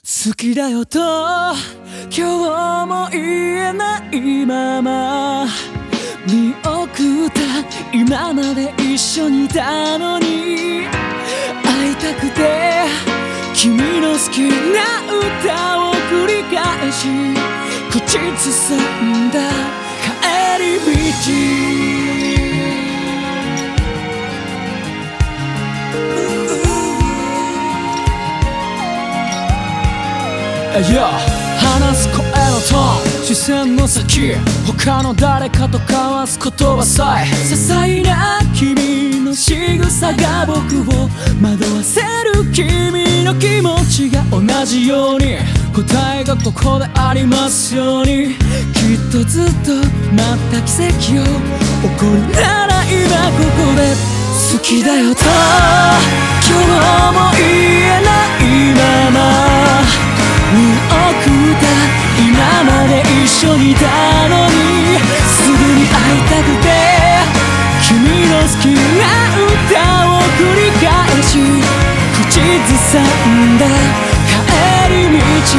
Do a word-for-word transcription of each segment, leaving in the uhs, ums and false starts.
好きだよと今日も言えないまま見送った今まで一緒にいたのに会いたくて君の好きな歌を繰り返し口ずさんだ帰り道話す声のトーン視線の先他の誰かと交わす言葉さえ些細な君の仕草が僕を惑わせる君の気持ちが同じように答えがここでありますようにきっとずっと待った奇跡を起こるなら今ここで好きだよと今日も言えないまま見送った今まで一緒にいたのにすぐに会いたくて君の好きな歌を繰り返し口ずさんだ帰り道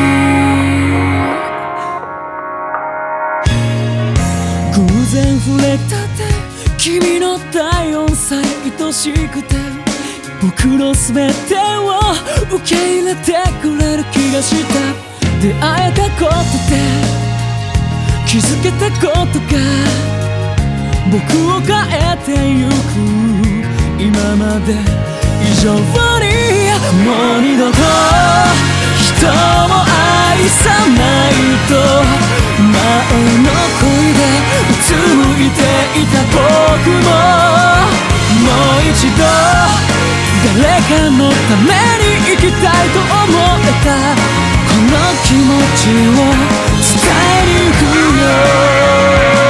偶然触れた手君の体温さえ愛しくて僕の全てを受け入れてくれる気がした出会えたことで気づけたことが僕を変えてゆく今まで以上にもう二度と人を愛さないと前の恋でうつむいていた僕ももう一度誰かのために生きたいと思えたこの気持ちを伝えに行くよ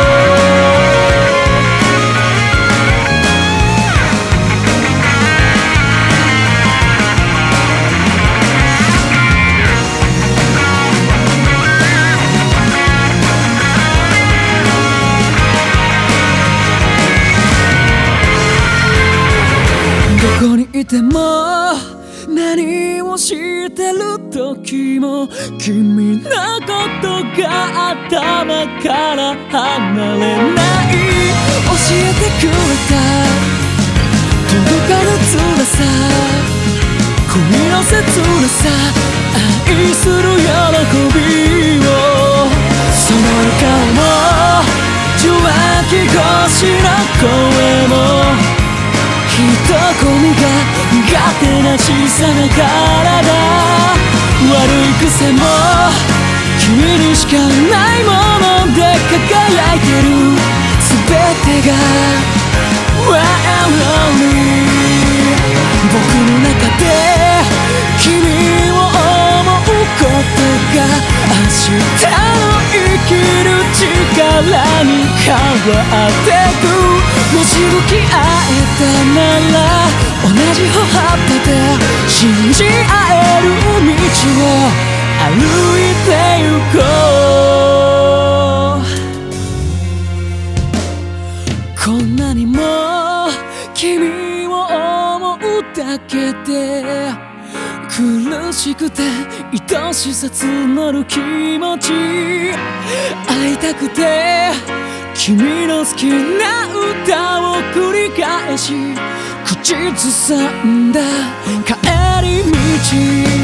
どこにいても何をしてる時も君のことが頭から離れない教えてくれた届かぬ辛さ恋の切なさ愛する喜びをその顔も受話器越しの声も一込みが苦手な小さな体悪い癖も君にしかないもので輝いてる全てが One and only 僕の中で君を思うことが明日の生きる力に変わってくもし向き合えたなら同じ歩幅で信じ合える道を歩いてゆこうこんなにも君を思うだけで苦しくて愛しさ募る気持ち会いたくて君の好きな歌を繰り返し口ずさんだ帰り道